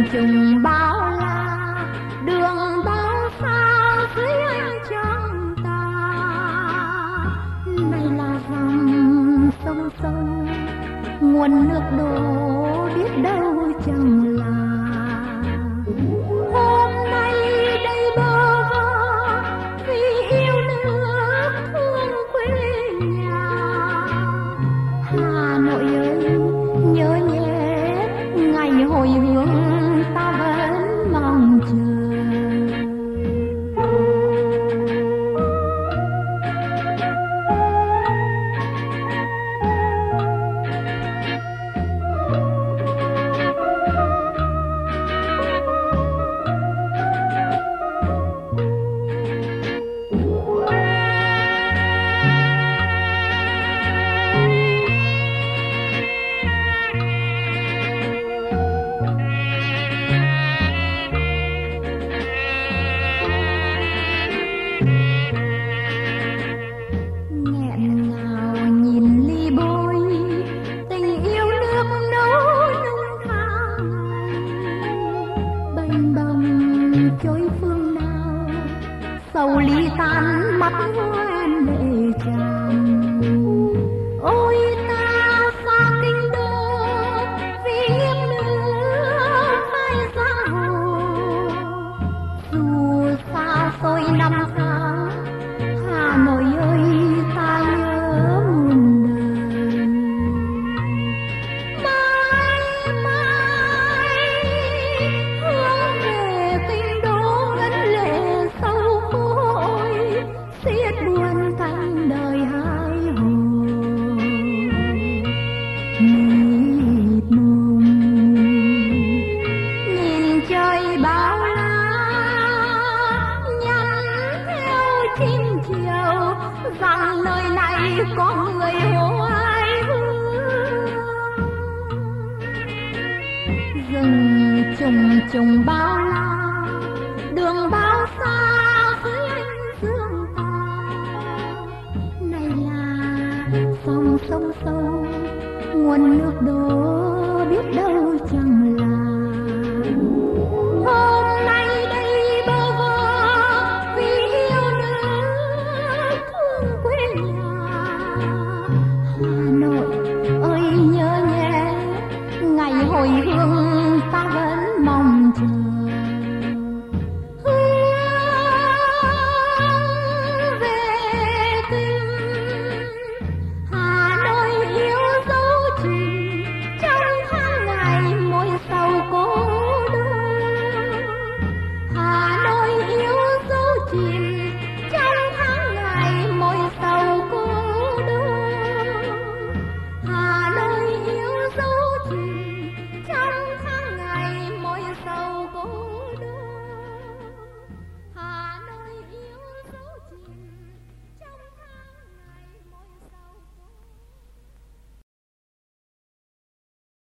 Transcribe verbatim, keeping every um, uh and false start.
trùng bao la, đường bao xa dưới ánh trăng ta. Này là dòng sông sông, nguồn nước đổ biết đâu chẳng là. Hôm nay đây bơ vơ vì yêu nước thương quê nhà. Hà Nội ơi nhớ nhé, ngày hồi hương ta vẫn mong chờ. Trôi phương nào sầu ly tan mắt hoen lệ tràn. Ôi ta xa kinh đô vì nghiêng nước hai giá hồ. Dù xa xôi năm tháng, Hà Nội ơi ta nhớ muôn đời. Mãi mãi hướng về kinh đô ngân lệ sâu khối, xiết buồn thanh đời hai hồ. Mịt mùng nhìn trời bao la, nhắn theo chim chiều rằng nơi này có người hoài hương. Rừng trùng trùng bao la, đường bao xa dưới ánh dương ta. Này là dòng sông sâu, nguồn nước đổ biết đâu chẳng là. Hôm nay đây bơ vơ vì yêu nước thương quê nhà. Hà Nội ơi nhớ nhé, ngày hồi hương ta vẫn mong chờ.